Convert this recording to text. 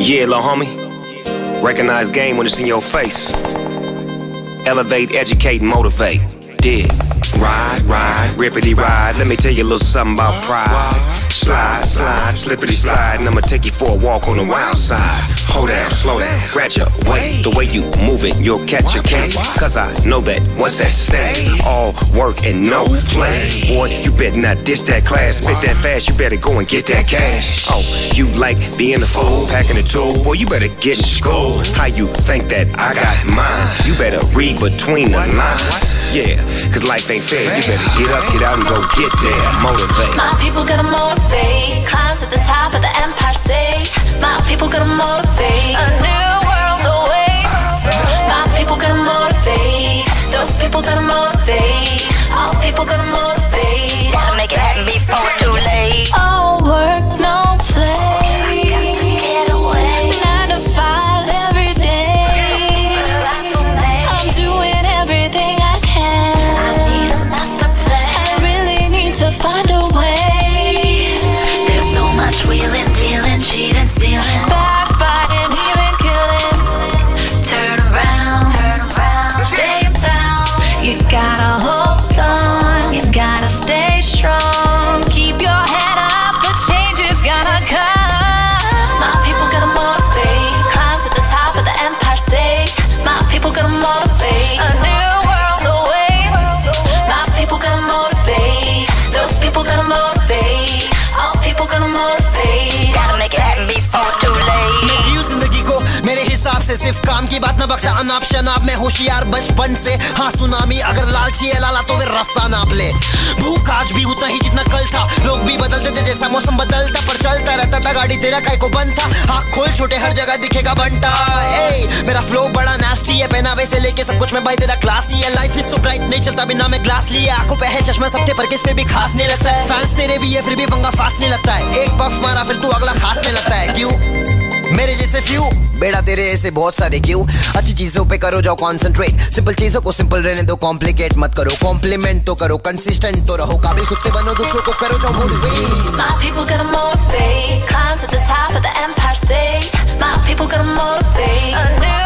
Yeah, little homie. Recognize game when it's in your face. Elevate, educate, and motivate. Dig. Ride, ride, rippity ride. Let me tell you a little something about pride. Slide, slide, slippity slide. And I'ma take you for a walk on the wild side. Hold down, slow down, grab your weight. The way you move it, you'll catch your case. Cause I know that once that stay, all work and no play. Boy, you better not ditch that class. Spit that fast, you better go and get that cash. Oh, you like being a fool, packing a tool. Boy, you better get in school. How you think that I got mine? You better read between the lines. Yeah, cause life ain't fair. You better get up, get out, and go get there. Motivate. My people gotta motivate. Climb to the top of the Empire State. My people gotta motivate. A new world awaits. My people gotta motivate. Those people gotta motivate. All people gotta motivate. Gotta make it happen before it's too late. All work, no play. 9 to 5 every day. I'm doing everything I can. I really need to find a way. There's so much wheeling, dealing, cheating, stealing, backbiting, healing, killing. turn around, Stay bound. You gotta hold on. You gotta stay strong. Keep your head up. The change is gonna come. My people gotta motivate. Climb to the top of the Empire State. My people gotta motivate. A new world awaits. My people gotta motivate. Those people gotta motivate. All people gotta motivate. gotta make it happen before it's too late. जियो जिंदगी को मेरे हिसाब से सिर्फ काम की बात न बख्शा अनाप शनाप में होशियार बचपन से हाँ सुनामी अगर लालची है लाला तो फिर रास्ता नाप ले भूख आज भी उतना ही जितना कल था लोग भी बदलते थे जैसा मौसम बदलता पर चलता रहता था गाड़ी तेरा काय को बंद था आँख खोल छोटे हर जगह दिखेगा बंटा मेरा फ्लो बड़ा नास्टी है पहनावे से लेके सब कुछ में भाई तेरा क्लास नहीं है लाइफ इज तो ब्राइट नहीं चलता बिना मैं ग्लास लिए आंखों पे है चश्मा सबके पर किस पे भी खास नहीं लगता है फैंस तेरे भी है फिर भी पंगा फास्ट नहीं लगता है एक पफ मारा फिर तू अगला खास नहीं लगता है क्यों मेरे जैसे फ्यू बेड़ा तेरे ऐसे बहुत सारे क्यों अच्छी चीजों पे करो जाओ कॉन्सेंट्रेट सिंपल चीजों को सिंपल रहने दो कॉम्प्लिकेट मत करो कॉम्प्लीमेंट तो करो कंसिस्टेंट तो रहो काबिल खुद से बनो दूसरों को करो जाओ motivate My people gotta motivate. Climb to the top of the Empire State. My people gotta motivate. A new